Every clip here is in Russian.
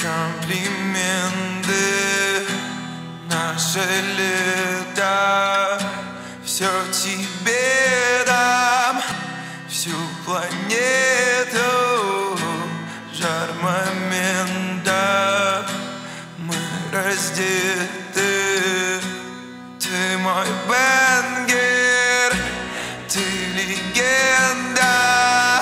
комплименты, наши лета. Все тебе дам, всю планету. Жар момента, мы раздеты. Ты мой бенгер, ты легенда.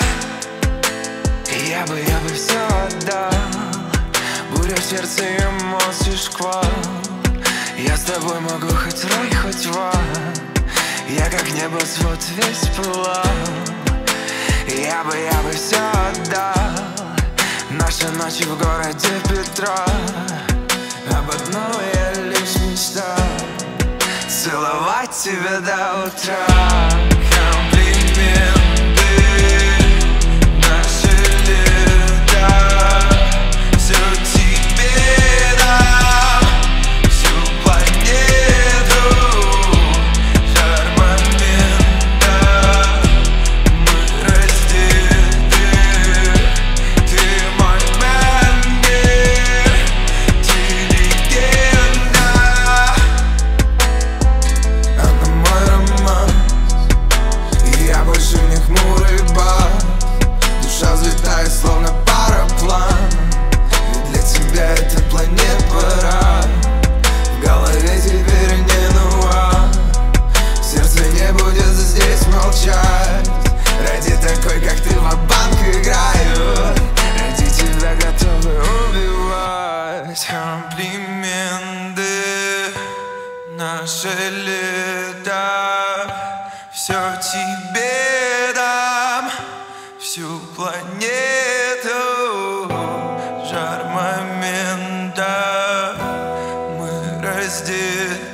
Я бы все отдал, буря в сердце и эмоций шквал. Я с тобой могу хоть рай, хоть вал. Я как небо свод весь пылал. Я бы все отдал, наши ночи в городе Петра. Об одном я лишь мечтал, целовать тебя до утра. Комплименты, наши лета. Все тебе дам, всю планету. Жар момента, мы раздеты. Ты мой бенгер, ты легенда. Она мой роман, и я больше не хмурый бас. Душа взлетает, словно параплан. И для тебя эта планета рай. В голове теперь не нуанс. Сердце не будет здесь молчать. Ради такой, как ты, ва-банк играю. Ради тебя готовы убивать. Комплименты, наши лета. Все тебе дам, всю планету. Жар момента, мы раздеты.